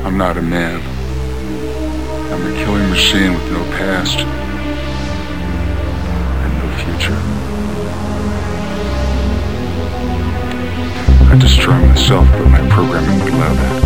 I'm not a man. I'm a killing machine with no past and no future. I destroy myself, but my programming would allow that.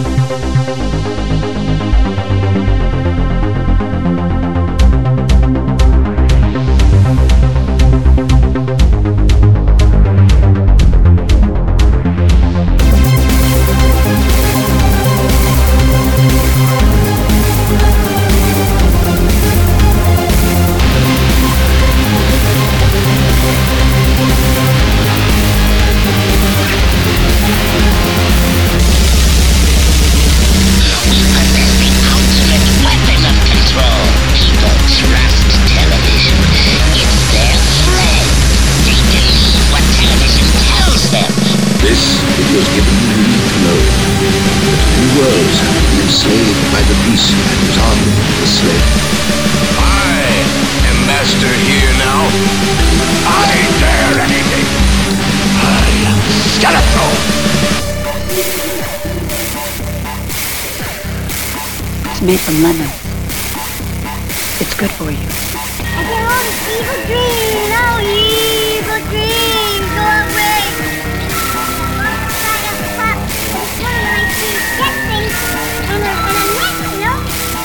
Made from lemon. It's good for you. I get all this evil dreams. No evil dreams go away. Side of the pop. It's one of my two get things and a neck, you know?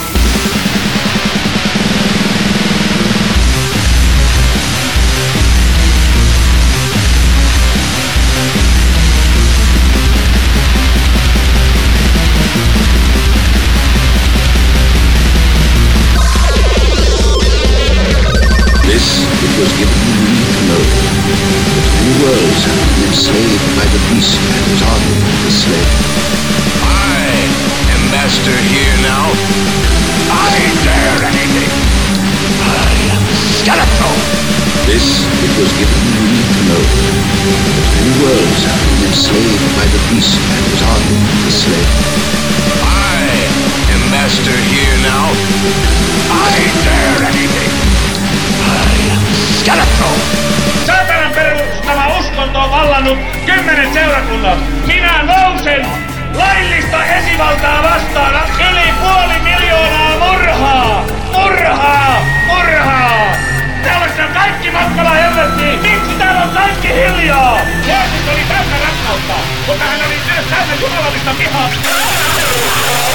It was given you to know that many worlds have been enslaved by the beast and his army, the slave. I am master here now. I dare anything. I am Skeletor. This it was given you to know that many worlds have been enslaved by the beast and his army, the slave. I am master here now. I dare anything. Saatanan perustama uskonto on vallannut 10 seurakunnat. Minä nousen laillista esivaltaa vastaan yli 500 000 murhaa! Murhaa! Murhaa! Täällä on kaikki matkalla helvettiin! Miksi täällä on kaikki hiljaa? Jeesus oli täynnä rakkautta, mutta hän oli myös täynnä jumalallista vihaa.